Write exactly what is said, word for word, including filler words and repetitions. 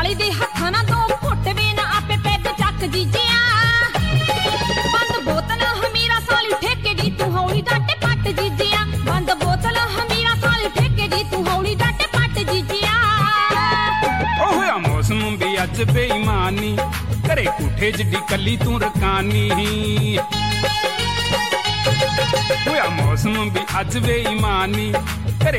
ਸਾਲੀ ਦੇ ਹੱਥਾਂ ਨਾ ਦੋ ਘੁੱਟ ਵੇ ਨਾ ਆਪੇ ਪੈਗ ਚੱਕ ਜੀਜਿਆ ਬੰਦ ਬੋਤਲ ਹਮੀਰਾ ਸਾਲੀ ਠੇਕੇ ਦੀ ਤੂੰ ਹੌਲੀ ਡਾਟੇ ਪੱਟ ਜੀਜਿਆ ਬੰਦ ਬੋਤਲ ਹਮੀਰਾ ਸਾਲੀ ਠੇਕੇ ਦੀ ਤੂੰ ਹੌਲੀ ਡਾਟੇ ਪੱਟ ਜੀਜਿਆ ਉਹ ਹੋਇਆ ਮੌਸਮ ਵੀ ਅੱਜ ਬੇਈਮਾਨੀ ਘਰੇ ਕੋਠੇ ਜਿੱਡੀ ਕੱਲੀ ਤੂੰ ਰਕਾਨੀ ਹੋਇਆ ਮੌਸਮ ਵੀ ਅੱਜ ਬੇਈਮਾਨੀ